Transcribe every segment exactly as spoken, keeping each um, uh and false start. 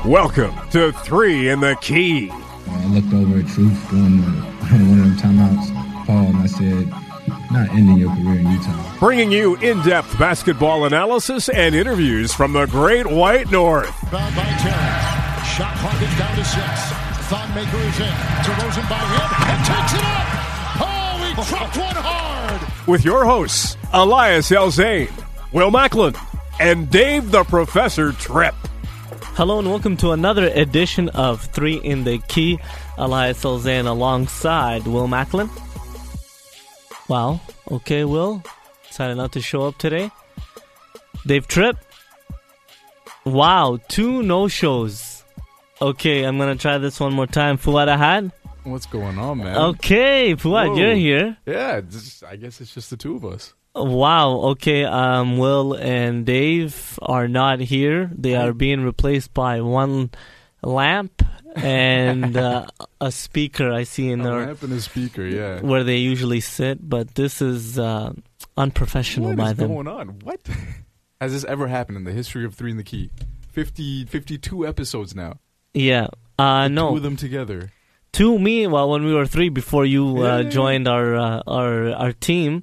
Welcome to Three in the Key. I looked over at Truth during the, one of them timeouts, Paul, and I said, not ending your career in Utah. Bringing you in-depth basketball analysis and interviews from the Great White North. Fouled by Terry. Shot clock is down to six. Thonmaker is in. DeRozan by him and takes it up. Oh, he dropped one hard. With your hosts, Elias Elzane, Will Macklin, and Dave the Professor Tripp. Hello and welcome to another edition of Three in the Key. Elias Elzane alongside Will Macklin. Wow. Okay, Will. Decided not to show up today. Dave Tripp. Wow. Two no-shows. Okay, I'm going to try this one more time. Fuad Ahad. What's going on, man? Okay, Fuad, Whoa. You're here. Yeah, just, I guess it's just the two of us. Wow. Okay, um, Will and Dave are not here. They are being replaced by one lamp and uh, a speaker I see in a their... lamp and a speaker, yeah. Where they usually sit, but this is uh, unprofessional what by is them. going on? What? Has this ever happened in the history of Three in the Key? fifty, fifty-two episodes now. Yeah. Uh, no. Two of them together. Two, me, well, when we were three before you uh, Yeah, yeah, joined our, uh, our our team,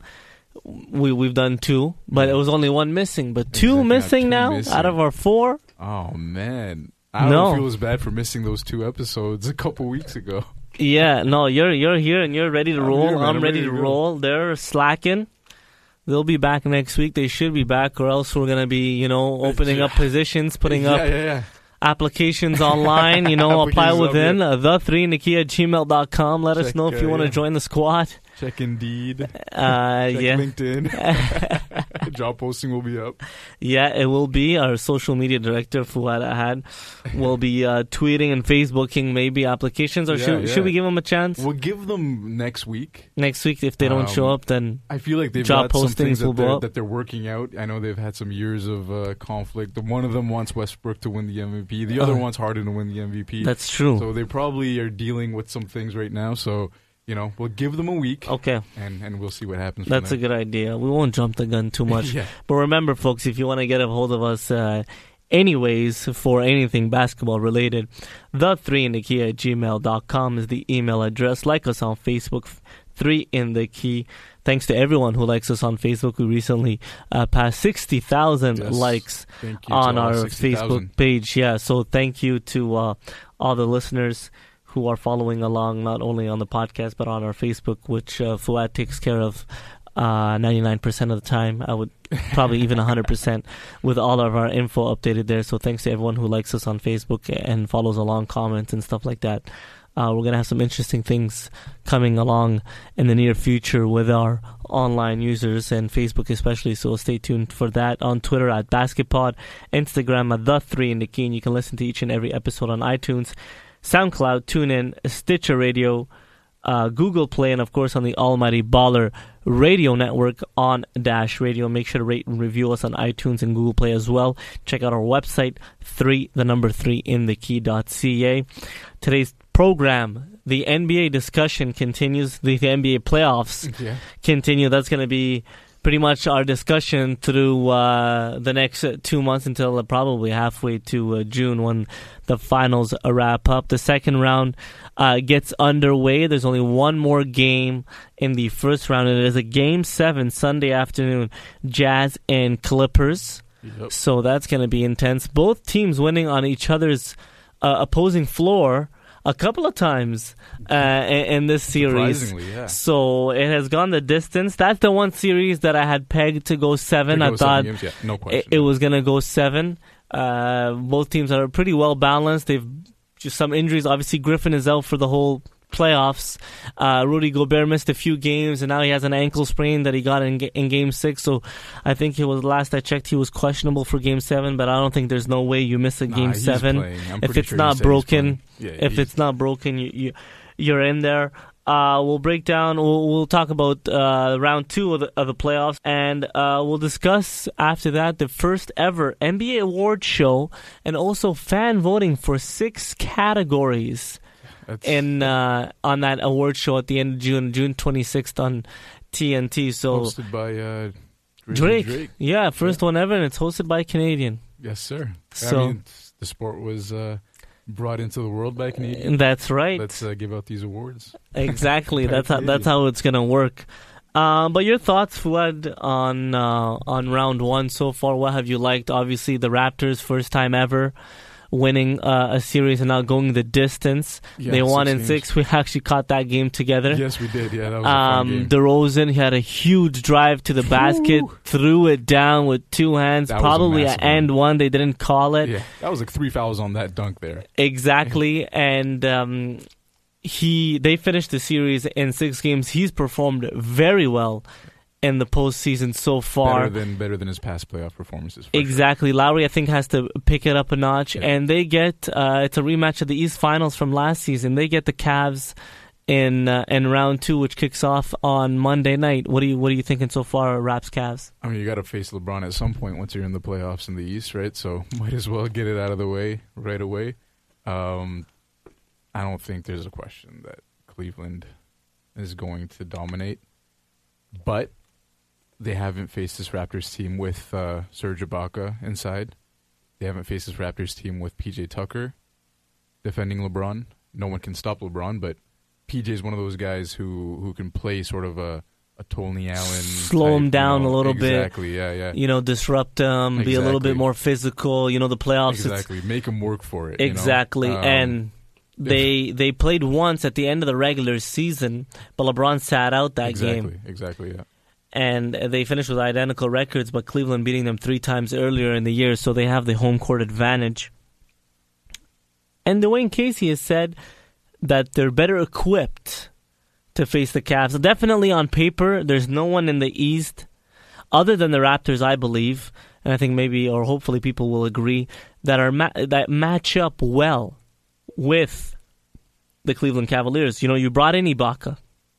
we, we've done two, but Yeah. it was only one missing. But two Exactly, missing two now missing. out of our four? Oh, man. I No. don't feel as bad for missing those two episodes a couple weeks ago. Yeah, no, you're you're here and you're ready to I'm roll. here, man. I'm I'm ready, ready to to go. roll. They're slacking. They'll be back next week. They should be back, or else we're going to be, you know, opening up positions, putting yeah, up yeah, yeah. applications online, you know, apply Applications up within here. uh, the three in the key at gmail dot com. Let us Check, know if you uh, want to yeah. join the squad. Check Indeed. Uh, Check yeah. LinkedIn. Job posting will be up. Yeah, it will be. Our social media director, Fuad Ahad, will be uh, tweeting and Facebooking maybe applications. Or Yeah, should, yeah. should we give them a chance? We'll give them next week. Next week, if they don't show Um, up, then I feel like they've job got some postings things will that go they're, up. that they're working out. I know they've had some years of uh, conflict. The one of them wants Westbrook to win the M V P. The other Uh, wants Harden to win the M V P. that's true. So they probably are dealing with some things right now. So, you know, we'll give them a week. Okay. And, and we'll see what happens from That's a there. good idea. We won't jump the gun too much. Yeah. But remember, folks, if you want to get a hold of us uh, anyways for anything basketball related, the three in the key at gmail dot com is the email address. Like us on Facebook, three in the key. Thanks to everyone who likes us on Facebook. We recently uh, passed sixty thousand Yes. likes Thank you on to all our sixty thousand. Facebook page. Yeah, so thank you to uh, all the listeners who are following along, not only on the podcast, but on our Facebook, which uh, Fuad takes care of uh, ninety-nine percent of the time. I would probably even one hundred percent with all of our info updated there. So thanks to everyone who likes us on Facebook and follows along, comments and stuff like that. Uh, we're going to have some interesting things coming along in the near future with our online users and Facebook especially, so stay tuned for that. On Twitter at BasketPod, Instagram at The Three in the Key, and you can listen to each and every episode on iTunes, SoundCloud, TuneIn, Stitcher Radio, uh, Google Play, and of course on the Almighty Baller Radio Network on Dash Radio. Make sure to rate and review us on iTunes and Google Play as well. Check out our website, three, the number three in the key dot c a. Today's program, the N B A discussion continues. The, the N B A playoffs Yeah. continue. That's going to be pretty much our discussion through uh, the next uh, two months until uh, probably halfway to uh, June when the finals uh, wrap up. The second round uh, gets underway. There's only one more game in the first round, and it is a game seven Sunday afternoon, Jazz and Clippers. Yep. So that's going to be intense. Both teams winning on each other's uh, opposing floor a couple of times uh, in, in this series. Surprisingly, yeah. So it has gone the distance. That's the one series that I had pegged to go seven. To I go thought seven games, yeah, no it, question. it was going to go seven. Uh, both teams are pretty well balanced. They've just some injuries. Obviously, Griffin is out for the whole playoffs. Uh, Rudy Gobert missed a few games, and now he has an ankle sprain that he got in in Game Six. So I think it was last I checked, he was questionable for Game Seven. But I don't think there's no way you miss a Nah, Game he's Seven playing. I'm if pretty it's sure he not said he's broken. playing. Yeah, if he's- it's not broken, you, you you're in there. Uh, we'll break down. We'll, we'll talk about uh, round two of the, of the playoffs, and uh, we'll discuss after that the first ever N B A award show, and also fan voting for six categories That's- in uh, on that award show at the end of June, June twenty-sixth on T N T. So hosted by uh, Drake. Drake, Drake. yeah, first one ever, and it's hosted by a Canadian. Yes, sir. So- I mean, the sport was uh, brought into the world by Canadians. That's right. Let's uh, give out these awards. Exactly. that's how that's how it's gonna work. Uh, but your thoughts, Fuad, on uh, on round one so far? What have you liked? Obviously, the Raptors, first time ever winning uh, a series and now going the distance. Yeah, they won six in games. six. We actually caught that game together. Yes, we did. Yeah, that was a Um, fun game. DeRozan, he had a huge drive to the basket, threw it down with two hands, That was a probably massive at end one. They didn't call it. Yeah, that was like three fouls on that dunk there. Exactly, and um, he they finished the series in six games. He's performed very well in the postseason so far. Better than better than his past playoff performances. For Exactly. Lowry, I think, has to pick it up a notch. Yeah. And they get, uh, it's a rematch of the East Finals from last season. They get the Cavs in uh, in round two, which kicks off on Monday night. What are you What are you thinking so far, Raps Cavs? I mean, you got to face LeBron at some point once you're in the playoffs in the East, right? So might as well get it out of the way right away. Um, I don't think there's a question that Cleveland is going to dominate, but they haven't faced this Raptors team with uh, Serge Ibaka inside. They haven't faced this Raptors team with P J Tucker defending LeBron. No one can stop LeBron, but P J is one of those guys who, who can play sort of a, a Tony Allen. Slow type, him down you know, a little exactly, bit. Exactly, yeah, yeah. You know, disrupt them, be a little bit Exactly. more physical. You know, the playoffs. it's- Exactly. Make him work for it. you know? Exactly, Um, and they they played once at the end of the regular season, but LeBron sat out that exactly, game, Exactly, yeah. and they finished with identical records. But Cleveland beating them three times earlier in the year, so they have the home court advantage. And Dwayne Casey has said that they're better equipped to face the Cavs. Definitely on paper, there's no one in the East other than the Raptors, I believe, and I think maybe or hopefully people will agree that are ma- that match up well with the Cleveland Cavaliers. You know, you brought in Ibaka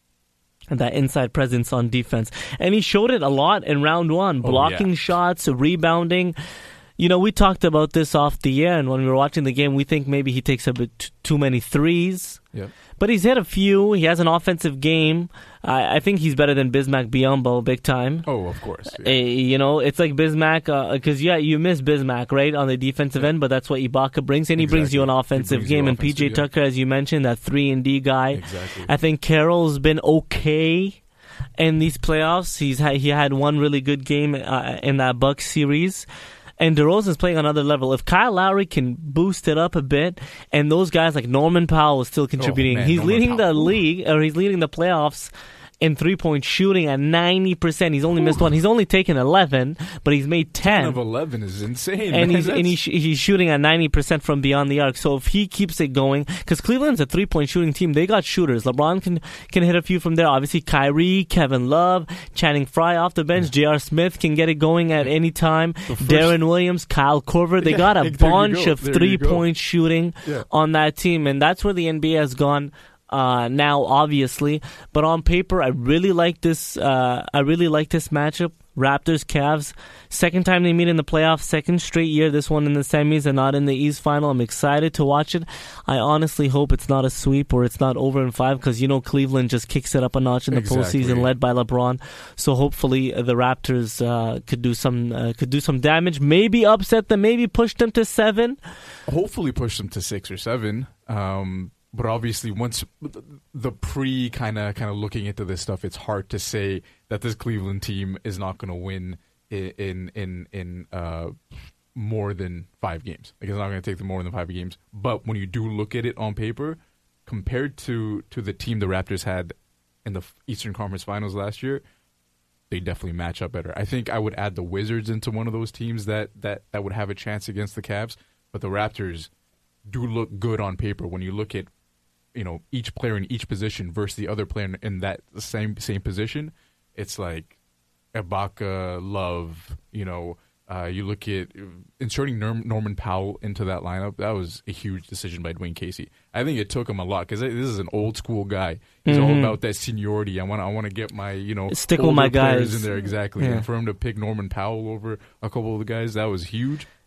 and that inside presence on defense, and he showed it a lot in round one, Oh, blocking yeah. shots, rebounding. You know, we talked about this off the air, and when we were watching the game, we think maybe he takes a bit t- too many threes. Yep. But he's hit a few. He has an offensive game. I, I think he's better than Bismack Biyombo big time. Oh, of course. Uh, Yeah. you know, it's like Bismack, because, yeah, you miss Bismack, right, on the defensive Yeah. end, but that's what Ibaka brings, and he brings you an Exactly. He offensive brings you game. And offensive, P J yeah. Tucker, as you mentioned, that three and D guy. Exactly. I think Carroll's been okay in these playoffs. He's had, he had one really good game uh, in that Bucks series. And DeRozan's playing on another level. If Kyle Lowry can boost it up a bit, and those guys like Norman Powell is still contributing, man, he's Norman leading the Powell. league, or he's leading the playoffs in three-point shooting at ninety percent. He's only missed one. He's only taken eleven, but he's made ten. ten of eleven is insane. And man. he's and That's- he's, he's shooting at ninety percent from beyond the arc. So if he keeps it going, because Cleveland's a three-point shooting team, they got shooters. LeBron can can hit a few from there. Obviously, Kyrie, Kevin Love, Channing Frye off the bench. J R. Smith can get it going at any time. first- Darren Williams, Kyle Korver. They Yeah, got a there you bunch go. of There you go. three-point shooting Yeah. on that team, and that's where the N B A has gone. Uh, now, obviously, but on paper, I really like this. Uh, I really like this matchup. Raptors, Cavs. Second time they meet in the playoffs. Second straight year. This one in the semis and not in the East Final. I'm excited to watch it. I honestly hope it's not a sweep or it's not over in five, because you know Cleveland just kicks it up a notch in the Exactly. postseason, led by LeBron. So hopefully uh, the Raptors uh, could do some uh, could do some damage. Maybe upset them. Maybe push them to seven. hopefully push them to six or seven. Um, but obviously, once the pre kind of kind of looking into this stuff, it's hard to say that this Cleveland team is not going to win in in in, in uh, more than five games. Like, it's not going to take them more than five games. But when you do look at it on paper, compared to to the team the Raptors had in the Eastern Conference Finals last year, they definitely match up better. I think I would add the Wizards into one of those teams that that, that would have a chance against the Cavs. But the Raptors do look good on paper when you look at, you know, each player in each position versus the other player in that same same position. It's like Ibaka, Love, you know, uh, you look at inserting Norm, Norman Powell into that lineup. That was a huge decision by Dwayne Casey. I think it took him a lot because this is an old school guy. He's Mhm. all about that seniority. I want I want to get my, you know, Stick with my older players guys. in there. Exactly. Yeah. And for him to pick Norman Powell over a couple of the guys, that was huge.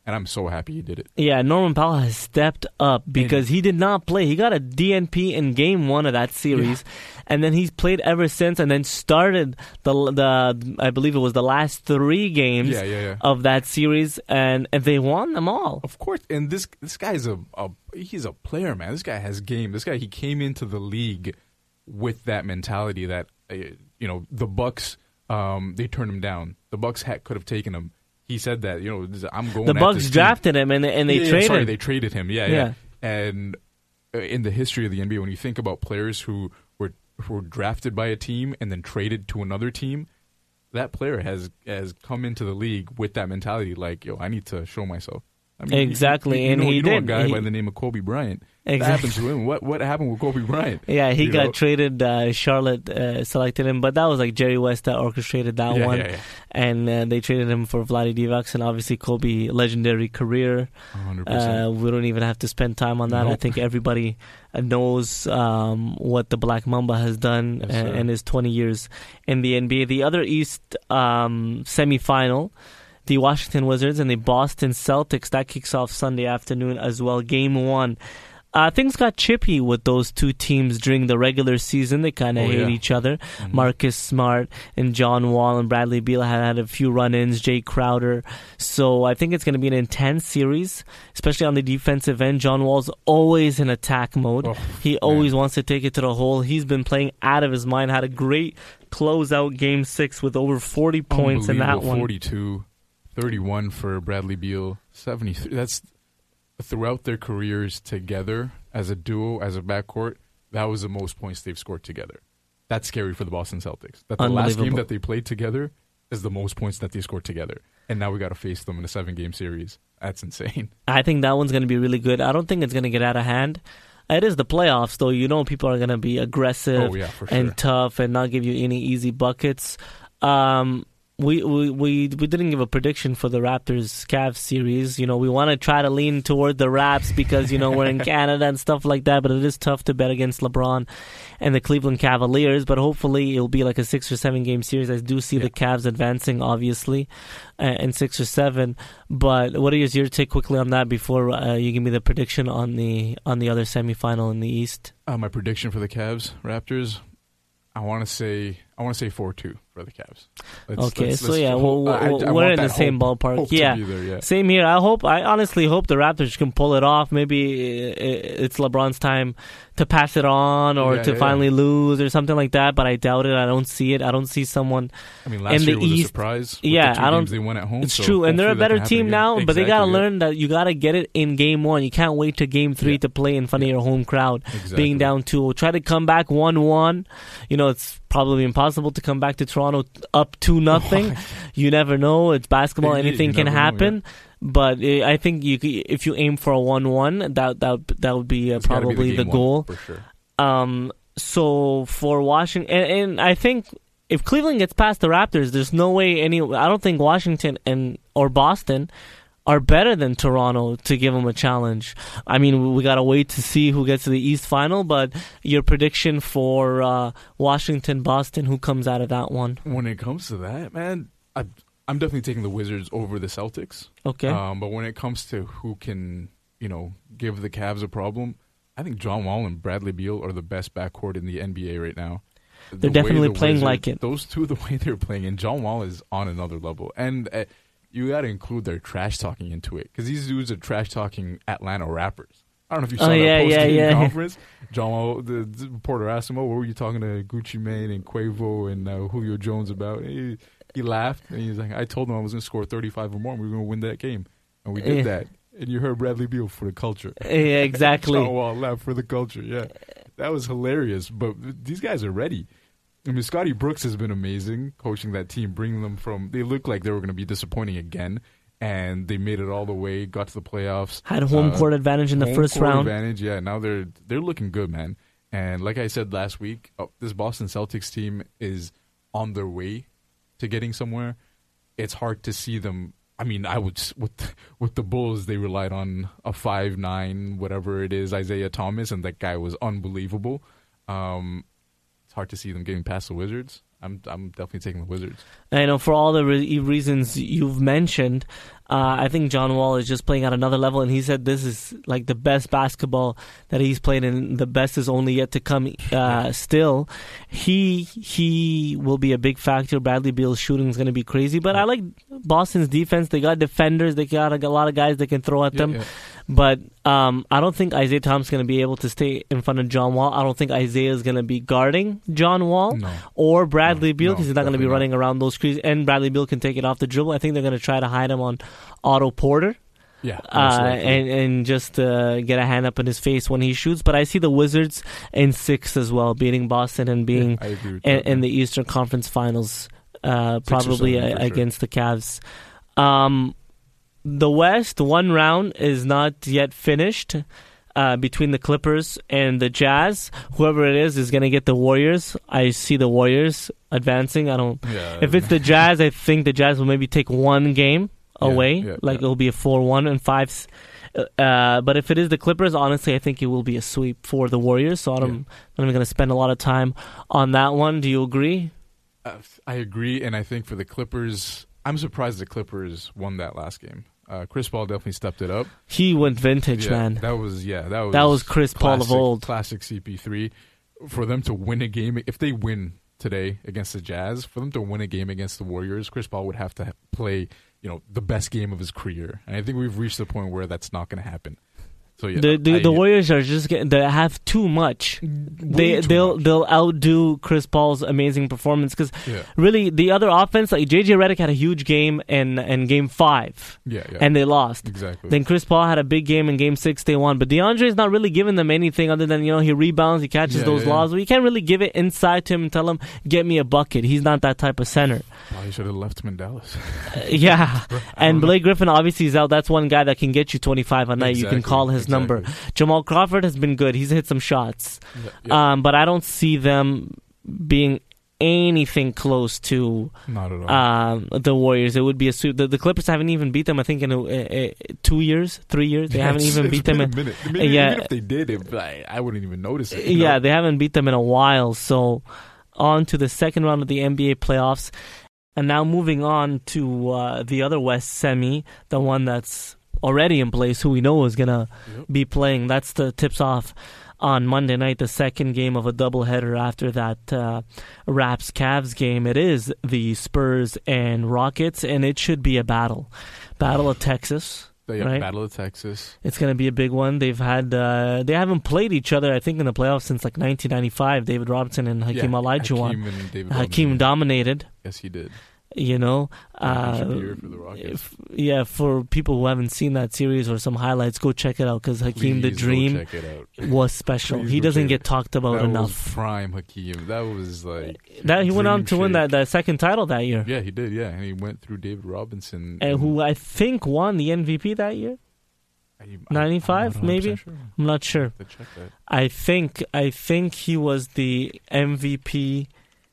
and I'm so happy he did it. Yeah, Norman Powell has stepped up because and, he did not play. He got a D N P in game one of that series, yeah. and then he's played ever since, and then started the the I believe it was the last three games yeah, yeah, yeah. of that series, and, and they won them all. Of course, and this this guy's a, a he's a player, man. This guy has game. This guy he came into the league with that mentality that uh, you know the Bucks um, they turned him down. The Bucks ha- could have taken him. He said that, you know, I'm going. The Bucks drafted him and and they yeah, traded. Yeah, sorry, him. they traded him. Yeah, yeah, yeah. And in the history of the N B A, when you think about players who were who were drafted by a team and then traded to another team, that player has has come into the league with that mentality, like, yo, I need to show myself. I mean, exactly, you, you, you and know, he you know did. a guy he, by the name of Kobe Bryant. Exactly. That happened to him. What what happened with Kobe Bryant? Yeah, he you got know? traded. Uh, Charlotte uh, selected him, but that was like Jerry West that orchestrated that yeah, one. Yeah, yeah. And uh, they traded him for Vlade Divac, and obviously Kobe, legendary career. one hundred percent. Uh, we don't even have to spend time on that. Nope. I think everybody knows um, what the Black Mamba has done Yes, uh, in his twenty years in the N B A. The other East um, semifinal, the Washington Wizards and the Boston Celtics, that kicks off Sunday afternoon as well. Game one. Uh, things got chippy with those two teams during the regular season. They kind of oh, hate yeah. each other. Mm-hmm. Marcus Smart and John Wall and Bradley Beal had had a few run-ins, Jay Crowder. So I think it's going to be an intense series, especially on the defensive end. John Wall's always in attack mode. Oh, he always man. wants to take it to the hole. He's been playing out of his mind, had a great closeout game six with over forty points in that one. forty-two, thirty-one for Bradley Beal, seventy-three. That's... Throughout their careers together as a duo, as a backcourt, that was the most points they've scored together. That's scary for the Boston Celtics. That the last game that they played together is the most points that they scored together. And now we got to face them in a seven-game series. That's insane. I think that one's going to be really good. I don't think it's going to get out of hand. It is the playoffs, though. You know people are going to be aggressive oh, yeah, for sure. and tough and not give you any easy buckets. Um... We, we we we didn't give a prediction for the Raptors-Cavs series. You know, we want to try to lean toward the Raps because, you know, we're in Canada and stuff like that, but it is tough to bet against LeBron and the Cleveland Cavaliers, but hopefully it'll be like a six or seven game series. I do see yeah. the Cavs advancing, obviously, uh, in six or seven. But what is your take quickly on that before uh, you give me the prediction on the on the other semifinal in the East? Uh, my prediction for the Cavs, Raptors, I want to say I want to say four two for the Cavs. Let's, okay, let's, so let's yeah, hope, well, I, I we're in the same hope, ballpark. Hope yeah. There, yeah, same here. I hope. I honestly hope the Raptors can pull it off. Maybe it's LeBron's time to pass it on or yeah, to yeah, finally yeah. lose or something like that. But I doubt it. I don't see it. I don't see someone. I mean, last in year the was East, a surprise. With yeah, the two I don't. Games they won at home. It's so true, and they're a better team now. Exactly, but they gotta yeah. learn that you gotta get it in game one. You can't wait to game three yeah. to play in front yeah. of your home crowd, exactly. being down two. Try to come back one one. You know, it's probably impossible to come back to Toronto up two nothing. You never know. It's basketball. Anything can happen. Know, yeah. But uh, I think you, if you aim for a one one, that that that would be uh, probably be the, the goal. For sure. Um. So for Washington, and, and I think if Cleveland gets past the Raptors, there's no way any. I don't think Washington and or Boston are better than Toronto to give them a challenge. I mean, we got to wait to see who gets to the East Final, but your prediction for uh, Washington, Boston, who comes out of that one? When it comes to that, man, I, I'm definitely taking the Wizards over the Celtics. Okay. Um, but when it comes to who can, you know, give the Cavs a problem, I think John Wall and Bradley Beal are the best backcourt in the N B A right now. They're the definitely the playing Wizards, like it. Those two, the way they're playing, and John Wall is on another level. And uh, you got to include their trash talking into it because these dudes are trash talking Atlanta rappers. I don't know if you saw oh, that yeah, post game yeah, yeah. conference. John Wall, the, the reporter asked him, "Oh, what were you talking to Gucci Mane and Quavo and uh, Julio Jones about?" He, he laughed and he's like, "I told him I was going to score thirty-five or more, and we were going to win that game, and we did yeah. that." And you heard Bradley Beal for the culture. Yeah, exactly. John Wall laughed for the culture. Yeah, that was hilarious. But these guys are ready. I mean, Scotty Brooks has been amazing coaching that team, bringing them from. They looked like they were going to be disappointing again, and they made it all the way, got to the playoffs. Had home uh, court advantage in the home first court round. Advantage, yeah. Now they're they're looking good, man. And like I said last week, oh, this Boston Celtics team is on their way to getting somewhere. It's hard to see them. I mean, I would with with the Bulls, they relied on a five nine, whatever it is, Isaiah Thomas, and that guy was unbelievable. Um, it's hard to see them getting past the Wizards. I'm I'm definitely taking the Wizards. I know for all the re- reasons you've mentioned, uh, I think John Wall is just playing at another level, and he said this is like the best basketball that he's played, and the best is only yet to come. Uh, still, he he will be a big factor. Bradley Beal's shooting is going to be crazy, but I like Boston's defense. They got defenders. They got a lot of guys that can throw at Yeah, them. yeah. But um, I don't think Isaiah Thomas is going to be able to stay in front of John Wall. I don't think Isaiah is going to be guarding John Wall No. or Bradley No, Beal no, because he's not going to be definitely running around those screens. And Bradley Beal can take it off the dribble. I think they're going to try to hide him on Otto Porter Yeah, most uh, likely. and, and just uh, get a hand up in his face when he shoots. But I see the Wizards in six as well, beating Boston and being Yeah, I agree with in, that, in man. the Eastern Conference Finals, uh, Six or probably seven, uh, for sure. against the Cavs. Um, the West, one round is not yet finished uh, between the Clippers and the Jazz. Whoever it is is going to get the Warriors. I see the Warriors advancing. I don't. Yeah, If it's the Jazz, I think the Jazz will maybe take one game Yeah, away. yeah, like yeah. it'll be a four one and five. Uh, but if it is the Clippers, honestly, I think it will be a sweep for the Warriors. So I'm Yeah. not even going to spend a lot of time on that one. Do you agree? Uh, I agree, and I think for the Clippers, I'm surprised the Clippers won that last game. Uh, Chris Paul definitely stepped it up. He went vintage, Yeah, man. That was yeah, that was That was Chris Paul of classic- old. Classic C P three. For them to win a game, if they win today against the Jazz, for them to win a game against the Warriors, Chris Paul would have to ha- play, you know, the best game of his career. And I think we've reached the point where that's not going to happen. So yeah, the the, I- the Warriors are just getting, they have too much. They too they'll much. they'll outdo Chris Paul's amazing performance because Yeah. really the other offense like J J Redick had a huge game in in game five Yeah, yeah. and they lost. Exactly. Then Chris Paul had a big game in game six, they won. But DeAndre is not really giving them anything other than, you know, he rebounds, he catches Yeah, those yeah, yeah. lobs. But you can't really give it inside to him and tell him, get me a bucket. He's not that type of center. Probably should have left him in Dallas. Yeah. And Blake Griffin obviously is out. That's one guy that can get you twenty-five a night. You can Exactly, call his exactly. number. Jamal Crawford has been good. He's hit some shots. Yeah, yeah. Um, but I don't see them being anything close to Not at all. um, the Warriors. It would be a suit. The, the Clippers haven't even beat them, I think, in a, a, a, two years, three years. They Yeah, haven't it's- even it's beat them been in. a minute. Maybe, yeah. Even if they did, it, I, I wouldn't even notice it. you Yeah, know? they haven't beat them in a while. So on to the second round of the N B A playoffs. And now moving on to uh, the other West semi, the one that's already in place, who we know is going to Yep. be playing. That's the tips off on Monday night, the second game of a doubleheader after that uh, Raps-Cavs game. It is the Spurs and Rockets, and it should be a battle. Battle of Texas. They right? Battle of Texas. It's going to be a big one. They've had uh, they haven't played each other, I think, in the playoffs since like nineteen ninety-five. David Robinson and Hakeem yeah, Olajuwon. Hakeem and David Hakeem Robinson. dominated. Yes, he did. You know, uh, Championship year for the Rockets. if- yeah. For people who haven't seen that series or some highlights, go check it out because Hakeem the Please go Dream check it out. was special. Please he go doesn't check get it. talked about that enough. was prime Hakeem. That was like That he went on dream to win shake. that, that second title that year, Yeah, he did. Yeah, and he went through David Robinson, and who I think won the M V P that year. I- I'm ninety-five, not one hundred percent maybe? Sure. I'm not sure. Have to check that. I think I think he was the M V P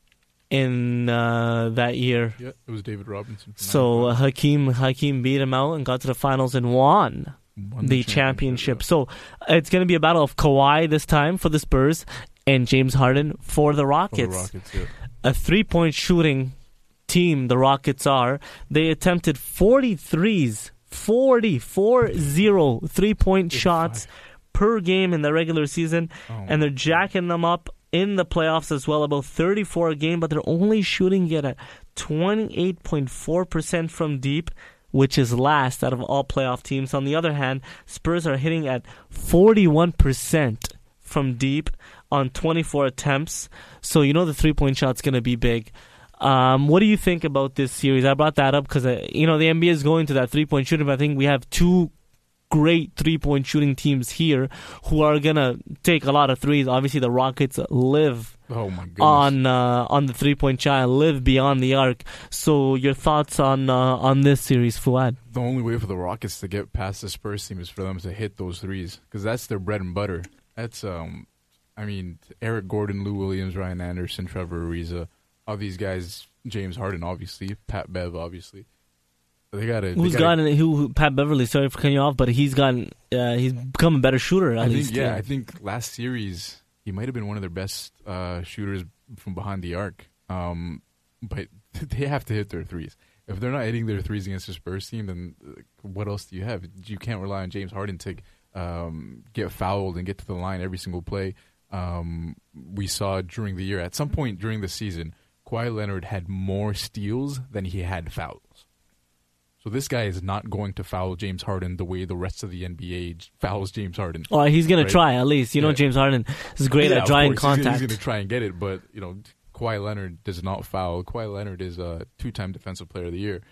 in uh, that year. Yeah, it was David Robinson. from So uh, ninety-five. Hakeem Hakeem beat him out and got to the finals and won Won the championship. So it's going to be a battle of Kawhi this time for the Spurs and James Harden for the For the Rockets. Rockets, yeah. A three-point shooting team the Rockets are. They attempted forty-threes, forty, four zero three-point If shots per game in the regular season, Oh, and they're jacking them up in the playoffs as well, about thirty-four a game, but they're only shooting it at twenty-eight point four percent from deep, which is last out of all playoff teams. On the other hand, Spurs are hitting at forty-one percent from deep on twenty-four attempts. So you know the three-point shot's going to be big. Um, what do you think about this series? I brought that up because, uh, you know, the N B A is going to that three-point shooting, but I think we have two great three-point shooting teams here who are going to take a lot of threes. Obviously, the Rockets live Oh my goodness. on uh, on the three-point shot, live beyond the arc. So your thoughts on uh, on this series, Fuad? The only way for the Rockets to get past the Spurs team is for them to hit those threes because that's their bread and butter. That's um, I mean, Eric Gordon, Lou Williams, Ryan Anderson, Trevor Ariza, all these guys. James Harden, obviously, Pat Bev, obviously. They got to. Who's gotten who, who? Pat Beverly. Sorry for cutting you off, but he's gotten uh, he's become a better shooter. At I think, least, yeah, I think last series he might have been one of their best uh, shooters from behind the arc. Um, but they have to hit their threes. If they're not hitting their threes against the Spurs team, then what else do you have? You can't rely on James Harden to um, get fouled and get to the line every single play. Um, we saw during the year, at some point during the season, Kawhi Leonard had more steals than he had fouls. So this guy is not going to foul James Harden the way the rest of the N B A fouls James Harden. Well, he's going right? to try, at least. You yeah. know, James Harden is great yeah, at drawing of course. contact. He's, he's going to try and get it, but, you know, Kawhi Leonard does not foul. Kawhi Leonard is a two-time Defensive Player of the Year.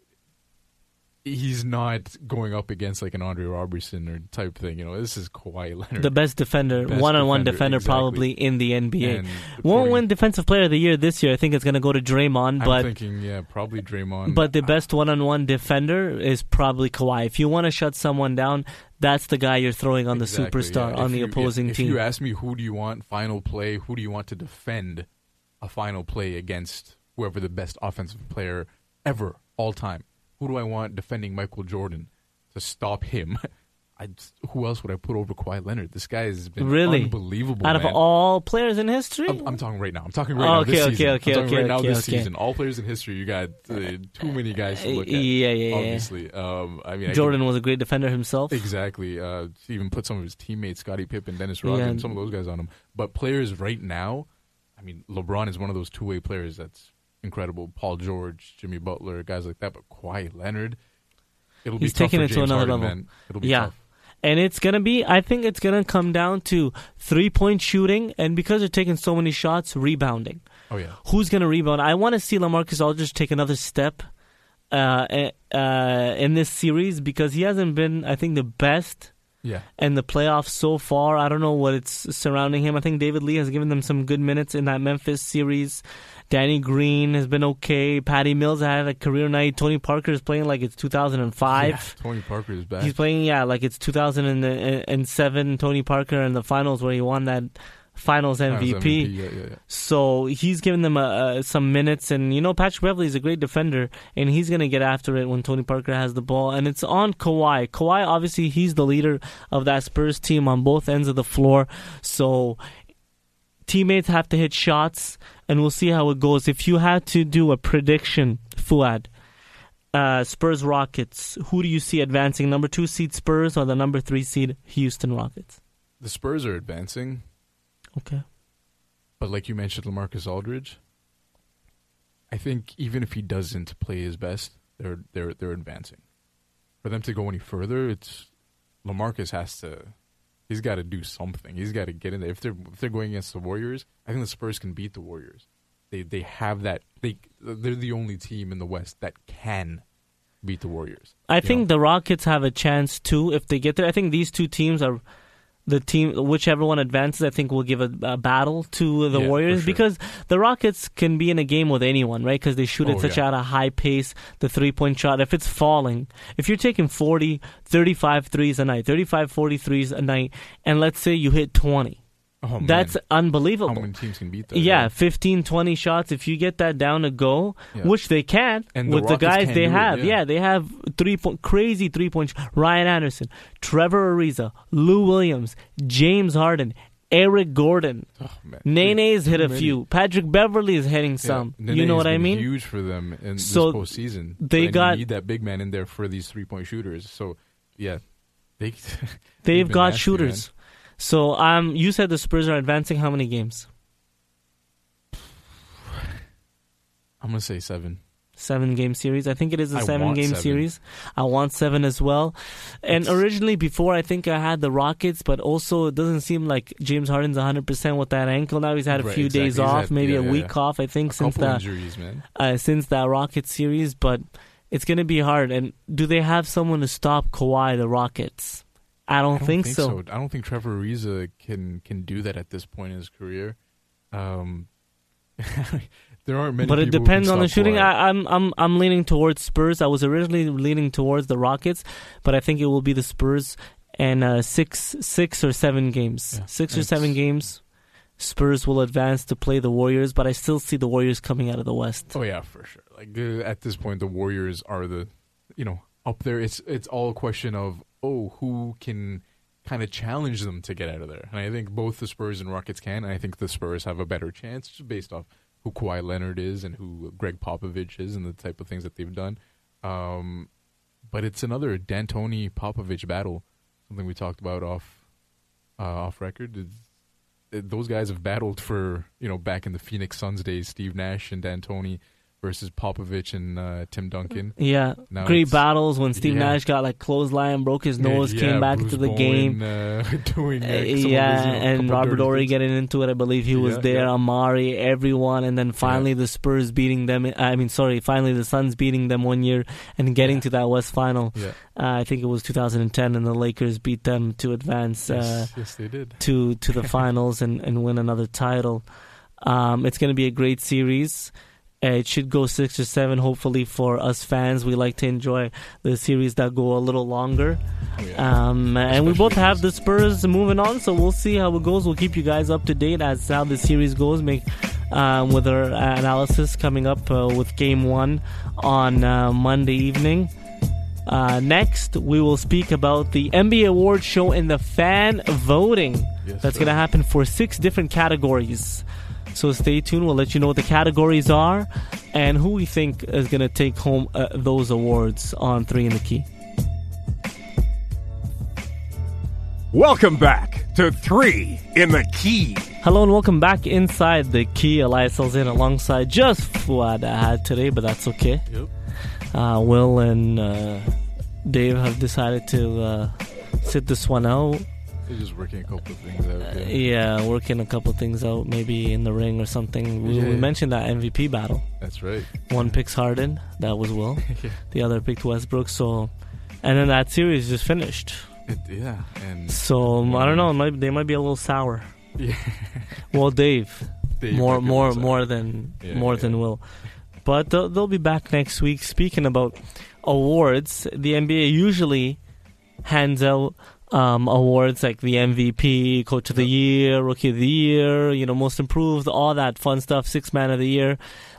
He's not going up against like an Andre Robertson or type thing. You know, this is Kawhi Leonard. The best defender, best one-on-one defender, defender exactly. probably in the N B A. Won't win Defensive Player of the Year this year. I think it's going to go to Draymond. I'm but, thinking, yeah, probably Draymond. But the best one-on-one defender is probably Kawhi. If you want to shut someone down, that's the guy you're throwing on exactly, the superstar, yeah. on if the you, opposing if, team. If you ask me who do you want final play, who do you want to defend a final play against whoever the best offensive player ever, all time, who do I want defending Michael Jordan to stop him? I, who else would I put over Kawhi Leonard? This guy has been really? unbelievable. Out man. of all players in history? I'm, I'm talking right now. I'm talking right oh, now okay, this okay, season. Okay, I'm talking okay, right now okay, this okay. season. All players in history, you got uh, too many guys to look at. Yeah, yeah, obviously. yeah. Um, I mean, Jordan I was a great defender himself. Exactly. Uh, even put some of his teammates, Scottie Pippen, Dennis Rodman, yeah. some of those guys on him. But players right now, I mean, LeBron is one of those two-way players that's incredible. Paul George, Jimmy Butler, guys like that. But Kawhi Leonard, it'll be He's tough taking for it James to another Harden, level. man. It'll be yeah. tough. And it's going to be, I think it's going to come down to three-point shooting, and because they're taking so many shots, rebounding. Oh, yeah. Who's going to rebound? I want to see LaMarcus Aldridge take another step uh, uh, in this series because he hasn't been, I think, the best yeah. in the playoffs so far. I don't know what it's surrounding him. I think David Lee has given them some good minutes in that Memphis series. Danny Green has been okay. Patty Mills had a career night. Tony Parker is playing like it's two thousand five. Yeah, Tony Parker is back. He's playing, yeah, like it's two thousand seven. Tony Parker in the finals where he won that finals M V P. Finals M V P yeah, yeah, yeah. So he's giving them uh, uh, some minutes. And, you know, Patrick Beverley is a great defender, and he's going to get after it when Tony Parker has the ball. And it's on Kawhi. Kawhi, obviously, he's the leader of that Spurs team on both ends of the floor. So teammates have to hit shots, and we'll see how it goes. If you had to do a prediction, Fuad, uh, Spurs Rockets, who do you see advancing? Number two seed Spurs or the number three seed Houston Rockets? The Spurs are advancing. Okay. But like you mentioned, LaMarcus Aldridge, I think even if he doesn't play his best, they're they're they're advancing. For them to go any further, it's LaMarcus has to. He's got to do something. He's got to get in there. If they're if they're going against the Warriors, I think the Spurs can beat the Warriors. They they have that. They they're the only team in the West that can beat the Warriors. I think know? the Rockets have a chance too if they get there. I think these two teams are the team. Whichever one advances, I think will give a, a battle to the yeah, Warriors sure. because the Rockets can be in a game with anyone, right? Because they shoot oh, at such yeah. at a high pace. The three-point shot, if it's falling, if you're taking forty, thirty-five threes a night, thirty-five, forty threes a night, and let's say you hit twenty. Oh, That's man. unbelievable. How many teams can beat that? Yeah, yeah, fifteen, twenty shots. If you get that down to go, yeah. which they can and with the, the guys can they have. it, yeah. yeah, they have three point, crazy three point. Sh- Ryan Anderson, Trevor Ariza, Lou Williams, James Harden, Eric Gordon. Oh, man. Nene's hit a many. few. Patrick Beverley is hitting some. Yeah, you know what has I been mean? Huge for them in So this postseason. they and got- you need that big man in there for these three point shooters. So yeah, they They've been got nasty, shooters. man. So um, you said the Spurs are advancing how many games? I'm gonna say seven. Seven game series. I think it is a I seven want game seven. series. I want seven as well. And It's- originally, before I think I had the Rockets, but also it doesn't seem like James Harden's one hundred percent with that ankle. Now he's had a Right, few exactly. days He's off, had- maybe yeah, a yeah, week yeah. off. I think A since couple that injuries, man. uh, since that Rockets series, but it's going to be hard. And do they have someone to stop Kawhi, the Rockets? I don't, I don't think, think so. so. I don't think Trevor Ariza can can do that at this point in his career. Um, there aren't many. But it people who depends can on the stop shooting. Kawhi. I, I'm I'm I'm leaning towards Spurs. I was originally leaning towards the Rockets, but I think it will be the Spurs and uh, six six or seven games. Yeah, six or it's- seven games. Spurs will advance to play the Warriors, but I still see the Warriors coming out of the West. Oh yeah, for sure. Like uh, at this point, the Warriors are the, you know, up there. It's it's all a question of oh, who can kind of challenge them to get out of there. And I think both the Spurs and Rockets can. And I think the Spurs have a better chance just based off who Kawhi Leonard is and who Greg Popovich is and the type of things that they've done. Um, but it's another D'Antoni Popovich battle, something we talked about off uh, off record. It's, it, those guys have battled for, you know, back in the Phoenix Suns days, Steve Nash and D'Antoni versus Popovich and uh, Tim Duncan. Yeah, Now great it's- battles when Steve yeah. Nash got like clothesline, broke his nose, Yeah, came back Bruce into the Bowen, game. Uh, doing, uh, Uh, some of his, yeah, you know, and couple Robert dirty Ory things. getting into it. I believe he was Yeah, there. yeah. Amari, everyone, and then finally the Spurs beating them. I mean, sorry, finally the Suns beating them one year and getting Yeah. to that West Final. Yeah. Uh, I think it was two thousand ten, and the Lakers beat them to advance uh, Yes, yes, they did. to to the finals and, and win another title. Um, it's going to be a great series. Uh, it should go six or seven, hopefully, for us fans. We like to enjoy the series that go a little longer. Oh, yeah. Um, and we Especially both have these- the Spurs moving on, so we'll see how it goes. We'll keep you guys up to date as how the series goes. Make um, with our analysis coming up uh, with Game One on uh, Monday evening. Uh, next, we will speak about the N B A Awards show and the fan voting. Yes, That's sir. going to happen for six different categories. So stay tuned. We'll let you know what the categories are and who we think is going to take home uh, those awards on Three in the Key. Welcome back to Three in the Key. Hello and welcome back inside the Key. Elias Salzin alongside just Fuad Ahad today, but that's okay. Yep. Uh, Will and uh, Dave have decided to uh, sit this one out. They're just working a couple of things out. Uh, Yeah. yeah, working a couple things out, maybe in the ring or something. We, Yeah, we yeah. mentioned that M V P battle. That's right. One picks Harden, that was Will. Yeah. The other picked Westbrook. So, and then that series just finished. It, yeah, and So um, I don't know. It might, they might be a little sour. yeah. Well, Dave, Dave more, might be more, able to- more than Yeah, more yeah. than Will. But they'll, they'll be back next week. Speaking about awards, the N B A usually hands out um, awards like the M V P, Coach of the Year, Rookie of the Year, you know, Most Improved, all that fun stuff, Sixth Man of the Year,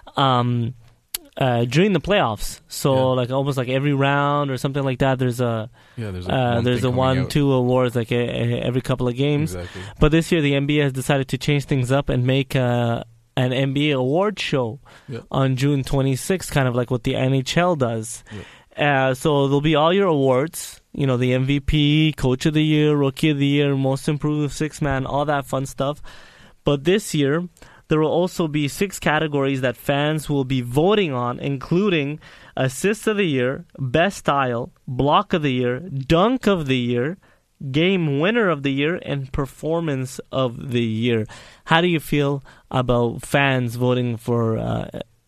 um, uh, during the playoffs. So Yeah. like almost like every round or something like that. There's a Yeah, there's a uh, one there's thing a coming one out. two awards like a, a, every couple of games. Exactly. But this year the N B A has decided to change things up and make a, an N B A award show Yeah. on June twenty-sixth, kind of like what the N H L does. Yeah. Uh, so there'll be all your awards, you know, the M V P, Coach of the Year, Rookie of the Year, Most Improved, Sixth Man, all that fun stuff. But this year, there will also be six categories that fans will be voting on, including Assist of the Year, Best Style, Block of the Year, Dunk of the Year, Game Winner of the Year, and Performance of the Year. How do you feel about fans voting for uh,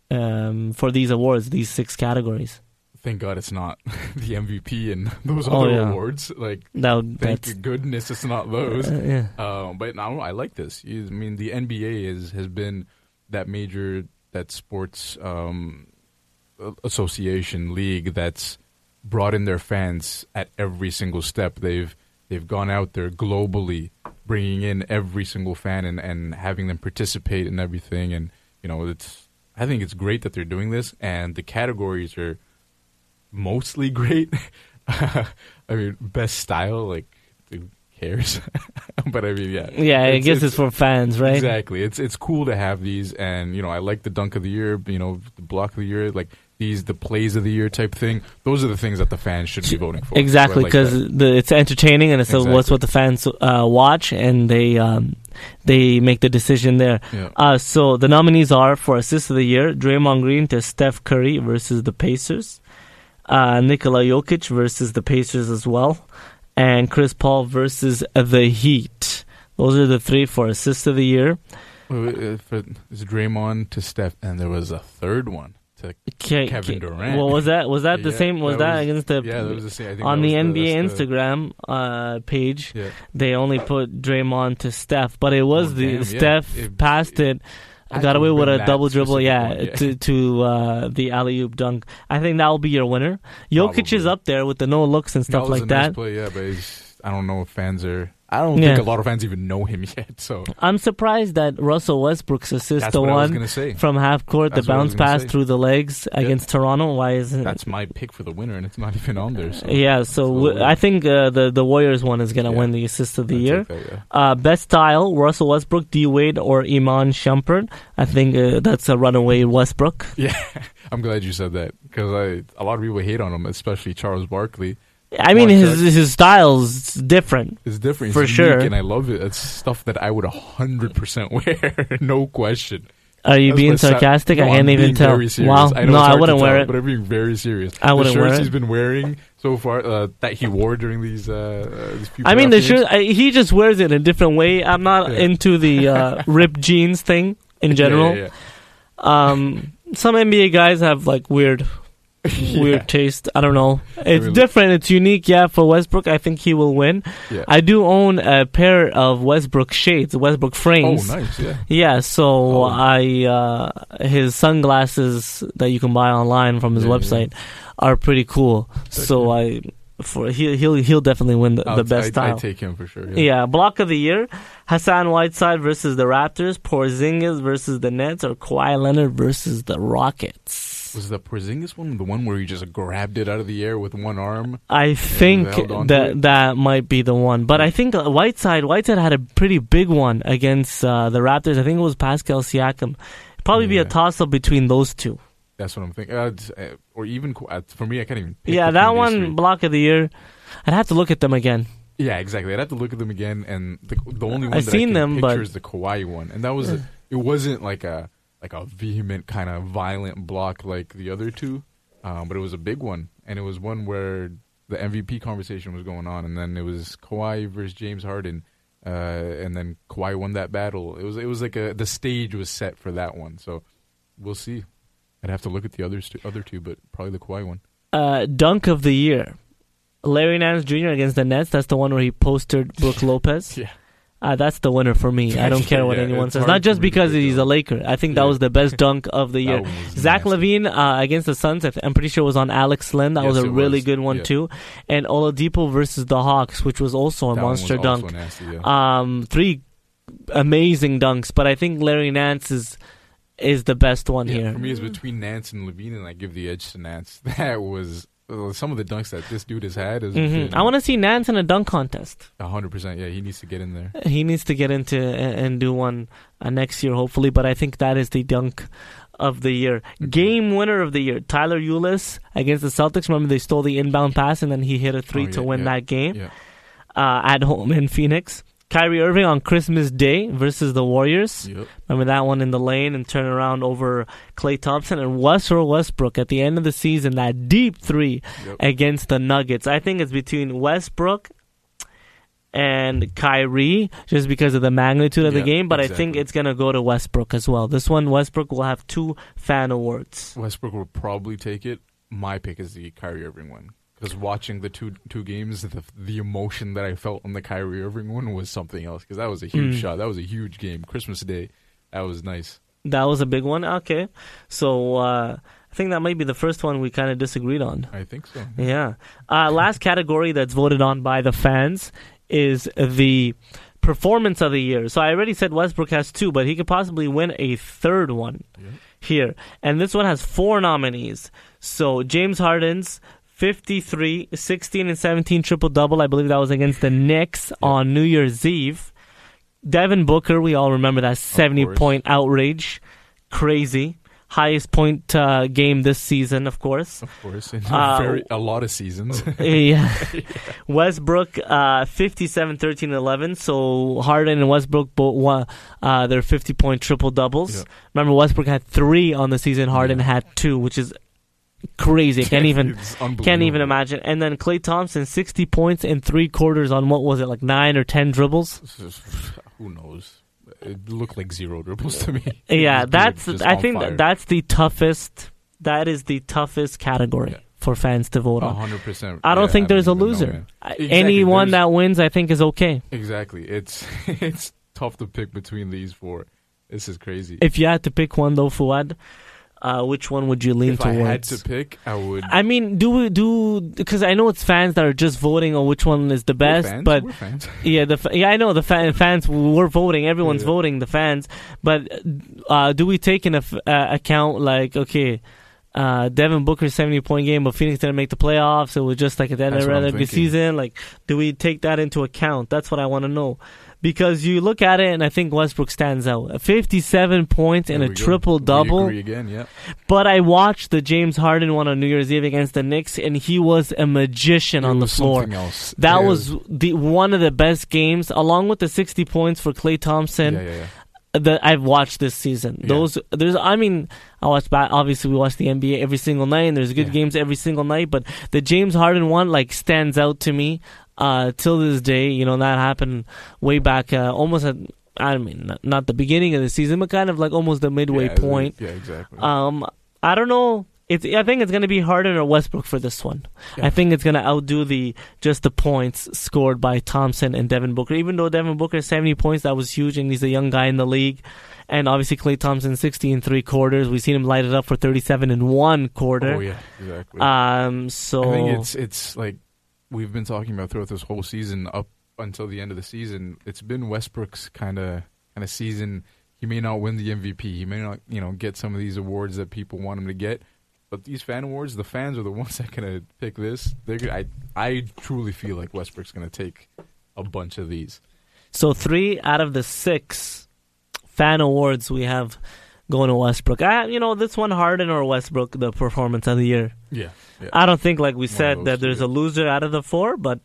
um, for these awards, these six categories? Thank God it's not the M V P and those Oh, other yeah. awards. Like, Now, thank that's goodness it's not those. uh, yeah. Um, but no, I like this. I mean, the N B A is has been that major that sports um, association league that's brought in their fans at every single step. They've they've gone out there globally, bringing in every single fan and, and having them participate in everything. And you know, it's I think it's great that they're doing this, and the categories are mostly great. I mean, best style, like, who cares? But I mean, yeah. Yeah, I guess it's, for fans, right? Exactly. It's it's cool to have these, and you know, I like the dunk of the year, you know, the block of the year, like these, the plays of the year type thing. Those are the things that the fans should be voting for. Exactly, So I like because that. it's entertaining and it's Exactly. what's what the fans uh, watch, and they um, they make the decision there. Yeah. Uh, so the nominees are for Assist of the Year: Draymond Green to Steph Curry versus the Pacers, uh, Nikola Jokic versus the Pacers as well, and Chris Paul versus the Heat. Those are the three for Assist of the Year. Wait, wait, uh, for, it's Draymond to Steph, and there was a third one to Ke- Kevin Ke- Durant. Well, was that was that the Yeah, same? Was that, was- against the yeah, that was the same. I think on that the was N B A that's the- Instagram uh, page? Yeah. They only put Draymond to Steph, but it was Oh, the damn, yeah. Steph It- passed it, had got to away have with been a that double dribble, specific yeah, one, yeah. to to uh, the alley oop dunk. I think that will be your winner. Jokic is Probably. up there with the no looks and That stuff was like a that. nice play, yeah, but it's, I don't know if fans are. I don't Yeah. think a lot of fans even know him yet. So I'm surprised that Russell Westbrook's assist That's the what I was one gonna say. from half court, the That's what I was bounce gonna pass say. through the legs against Toronto. Why isn't that's my pick for the winner, and it's not even on there. So. Yeah, so That's w- I think uh, the the Warriors one is gonna Yeah. win the assist of the I'd year. take that, yeah. Uh, best style: Russell Westbrook, D Wade, or Iman Shumpert. I think uh, that's a runaway Westbrook. Yeah, I'm glad you said that because I a lot of people hate on him, especially Charles Barkley. I mean, Mark his Jackson. his style's different. It's different, For it's sure. unique, and I love it. It's stuff that I would a hundred percent wear, no question. Are you That's being my sa- sarcastic? No, I can't I'm even being tell. Very serious. Wow, I know no, it's I hard wouldn't to wear tell, it. but I'm being very serious. I wouldn't the shirts wear it. he's been wearing so far uh, that he wore during these. Uh, uh, these few I mean, playoff the games. shirt. I, he just wears it in a different way. I'm not Yeah. into the uh, ripped jeans thing in Yeah, general. yeah, Um, some N B A guys have like weird, yeah. weird Yeah. taste. I don't know. It's mean, different. It's unique. Yeah, for Westbrook, I think he will win. Yeah. I do own a pair of Westbrook shades, Westbrook Oh, frames. nice. Yeah. Yeah, so Oh. I uh, his sunglasses that you can buy online from his Yeah, website are pretty cool. So I for he he'll he'll definitely win the, I'll- the best I, style. I take him for sure. Yeah, block of the year: Hassan Whiteside versus the Raptors, Porzingis versus the Nets, or Kawhi Leonard versus the Rockets. Was the Porzingis one the one where he just grabbed it out of the air with one arm? I think held on to that it? that might be the one, but I think uh, Whiteside Whiteside had a pretty big one against uh, the Raptors. I think it was Pascal Siakam. Probably be a Yeah. toss up between those two. That's what I'm thinking. Uh, d- uh, or even Ka- uh, for me, I can't even. Pick Yeah, between that these one three. block of the year. I'd have to look at them again. Yeah, exactly. I'd have to look at them again, and the the only one I've that seen I can them, picture but- is the Kawhi one, and that was a, it wasn't like a like a vehement kind of violent block like the other two, um, but it was a big one, and it was one where the M V P conversation was going on, and then it was Kawhi versus James Harden, uh, and then Kawhi won that battle. It was it was like a the stage was set for that one, so we'll see. I'd have to look at the others two, other two, but probably the Kawhi one. Uh, dunk of the year: Larry Nance Junior against the Nets. That's the one where he postered Brooke Lopez. Yeah. Uh, that's the winner for me. I don't care what Yeah, anyone it's says. hard Not just for me to because pick he's though. a Laker. I think that Yeah. was the best dunk of the year. That one was Zach nasty. Levine uh, against the Suns. I th- I'm pretty sure it was on Alex Len. That Yes, was a it really was. good one Yeah. too. And Oladipo versus the Hawks, which was also a That one monster was dunk. also nasty, yeah. Um, three amazing dunks, but I think Larry Nance is is the best one Yeah, here. for me, it's between Nance and Levine, and I give the edge to Nance. That was uh, some of the dunks that this dude has had. Is hmm I want to see Nance in a dunk contest. a hundred percent. Yeah, he needs to get in there. He needs to get into and, and do one uh, next year, hopefully. But I think that is the dunk of the year. Game winner of the year: Tyler Ulis against the Celtics. Remember, they stole the inbound pass, and then he hit a three Oh, to yeah, win yeah, that game Yeah, uh, at home in Phoenix. Kyrie Irving on Christmas Day versus the Warriors. yep. Remember that one in the lane and turn around over Klay Thompson, and Russell Westbrook at the end of the season, that deep three Yep. against the Nuggets. I think it's between Westbrook and Kyrie just because of the magnitude of the Yeah, game, but I think exactly. it's going to go to Westbrook as well. This one, Westbrook will have two fan awards. Westbrook will probably take it. My pick is the Kyrie Irving one. Because watching the two two games, the the emotion that I felt on the Kyrie Irving one was something else. Because that was a huge Mm. shot. That was a huge game. Christmas Day, that was nice. That was a big one. Okay. So uh, I think that might be the first one we kind of disagreed on. I think so. Yeah. Uh, last category that's voted on by the fans is the performance of the year. So I already said Westbrook has two, but he could possibly win a third one Yeah. here. And this one has four nominees. So James Harden's fifty-three, sixteen, and seventeen triple-double. I believe that was against the Knicks on New Year's Eve. Devin Booker, we all remember that seventy-point outrage. Crazy. Highest point uh, game this season, of course. Of course. In Uh, very, a lot of seasons. Yeah. Westbrook, uh, fifty-seven, thirteen, eleven. So Harden and Westbrook both won uh, their fifty-point triple-doubles. Yeah. Remember, Westbrook had three on the season. Harden Yeah. had two, which is crazy. I can't even It's unbelievable. can't even imagine. And then Klay Thompson, sixty points in three quarters on what was it, like nine or ten dribbles? Who knows? It looked like zero dribbles to me. It Yeah, was that's. just I on think fire. that that's the toughest. That is the toughest category Yeah. for fans to vote A on. hundred percent. I don't Yeah, think there's a even know, loser. man. I- Exactly, Anyone there's- that wins, I think, is okay. Exactly. It's it's tough to pick between these four. This is crazy. If you had to pick one, though, Fuad, Uh, which one would you lean if towards? If I had to pick, I would. I mean, do we do because I know it's fans that are just voting on which one is the best, we're fans, but we're fans. yeah, the yeah, I know the fan, fans were voting. Everyone's yeah. voting, the fans. But uh, do we take into uh, account like okay, uh, Devin Booker's seventy point game, but Phoenix didn't make the playoffs? It was just like at the end of the season. Like, do we take that into account? That's what I want to know. Because you look at it, and I think Westbrook stands out. fifty-seven points and a triple-double. We agree again, yeah. But I watched the James Harden one on New Year's Eve against the Knicks, and he was a magician it on the was floor. Something else. That yeah, was, was the one of the best games, along with the sixty points for Klay Thompson. Yeah, yeah, yeah. That I've watched this season. Yeah. Those there's I mean I watch back obviously we watch the N B A every single night and there's good yeah. games every single night, but the James Harden one like stands out to me uh till this day. You know, that happened way back uh, almost at I mean not, not the beginning of the season, but kind of like almost the midway yeah, point. Yeah, exactly. Um I don't know. It's, I think it's going to be Harden or Westbrook for this one. Yeah. I think it's going to outdo the just the points scored by Thompson and Devin Booker. Even though Devin Booker seventy points, that was huge, and he's a young guy in the league. And obviously Klay Thompson sixty in three quarters. We've seen him light it up for thirty-seven in one quarter. Oh yeah, exactly. Um, so I think it's it's like we've been talking about throughout this whole season up until the end of the season. It's been Westbrook's kind of kind of season. He may not win the M V P. He may not you know get some of these awards that people want him to get. But these fan awards, the fans are the ones that are going to pick this. They're gonna, I I truly feel like Westbrook's going to take a bunch of these. So three out of the six fan awards we have going to Westbrook. I, you know, this one, Harden or Westbrook, the performance of the year. Yeah. yeah. I don't think, like we one said, that there's two. a loser out of the four, but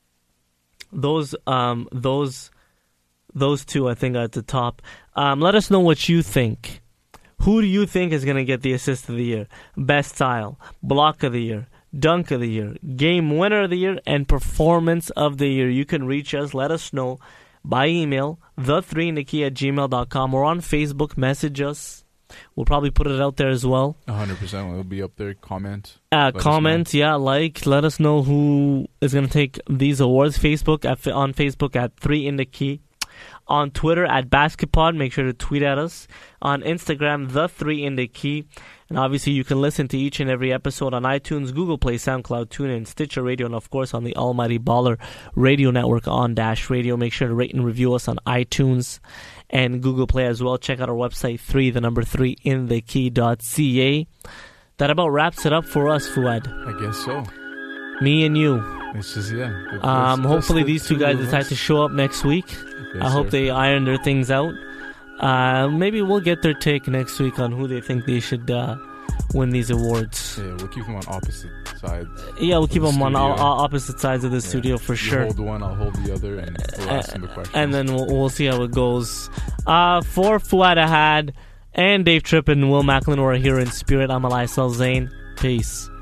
those um those those two I think are at the top. Um, let us know what you think. Who do you think is going to get the assist of the year? Best style, block of the year, dunk of the year, game winner of the year, and performance of the year. You can reach us. Let us know by email, the three in the key at gmail dot com, or on Facebook. Message us. We'll probably put it out there as well. one hundred percent. It'll be up there. Comment. Uh, comment, yeah, like. Let us know who is going to take these awards. Facebook at, On Facebook at three in the key. On Twitter at BasketPod, make sure to tweet at us. On Instagram, the three in the key. And obviously you can listen to each and every episode on iTunes, Google Play, SoundCloud, TuneIn, Stitcher Radio, and of course on the Almighty Baller Radio Network on Dash Radio. Make sure to rate and review us on iTunes and Google Play as well. Check out our website, three, the number three, in the key dot c a. That about wraps it up for us, Fuad. I guess so. Me and you. It's just, yeah. It's, um, it's, hopefully it's these two guys decide to show up next week. Yes, I hope sir. they iron their things out. Uh, maybe we'll get their take next week on who they think they should uh, win these awards. Yeah, we'll keep them on opposite sides. Yeah, we'll keep the them on all, studio. all opposite sides of the Yeah. studio for You sure. hold one, I'll hold the other, and we'll ask them the questions. And then we'll, we'll see how it goes. Uh, for Fuad Ahad and Dave Tripp and Will Macklin, who are here in spirit, I'm Elias Zane. Peace.